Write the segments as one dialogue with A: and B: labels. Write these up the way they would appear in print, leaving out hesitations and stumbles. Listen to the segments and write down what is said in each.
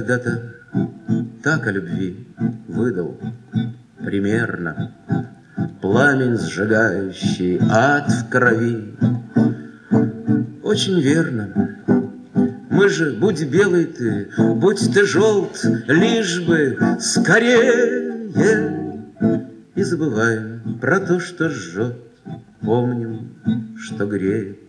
A: когда-то так о любви выдал примерно пламень, сжигающий ад в крови. Очень верно. Мы же, будь белый ты, будь ты желт, лишь бы скорее. И забываем про то, что жжет, помним, что греет.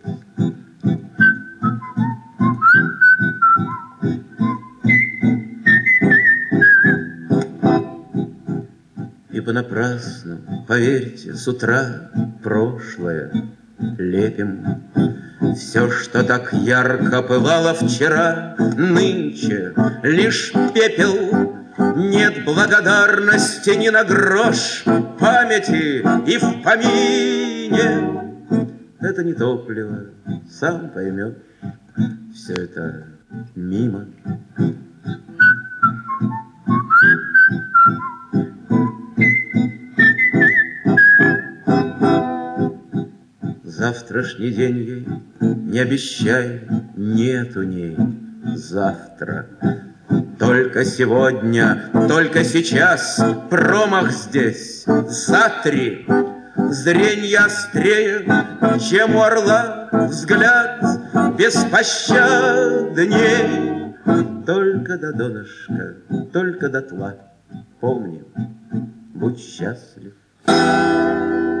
A: И понапрасну, поверьте, с утра прошлое лепим. Все, что так ярко пылало вчера, нынче лишь пепел. Нет благодарности ни на грош, памяти и в помине. Это не топливо, сам поймешь, все это мимо. Завтрашний день ей не обещай, нет у ней завтра. Только сегодня, только сейчас промах здесь за 3. Зренье острее, чем у орла, взгляд беспощадней. Только до донышка, только дотла, помни, будь счастлив.